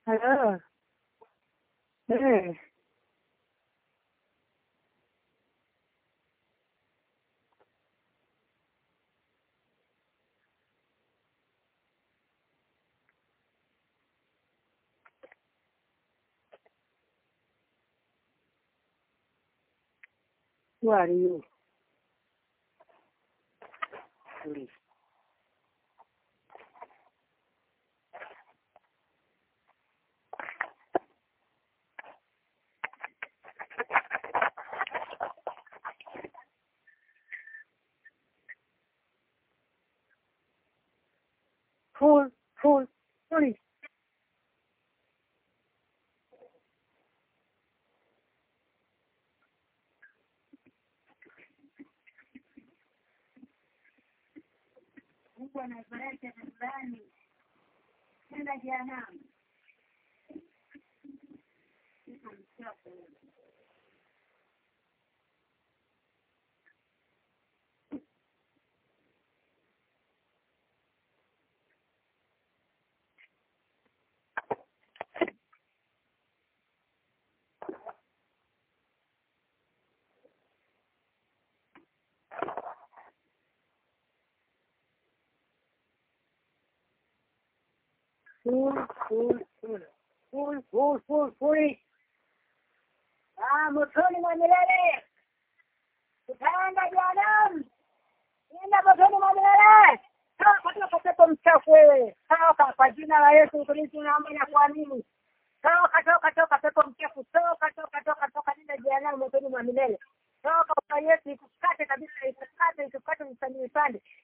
Halo. Eh. Who are you? Please. Full, please. Mungu anabariki ndani. Nenda jehanamu. Full. Motoni mwa milele. Utaenda jehanamu. Nenda motoni mwa milele. Toka pepo mchafu wewe. Toka kwa jina la Yesu Kristo naomba na kuamini. Toka pepo mchafu. Toka nenda jehanamu motoni mwa milele. Toka kwa Yesu ikukate kabisa, ikukate vipande.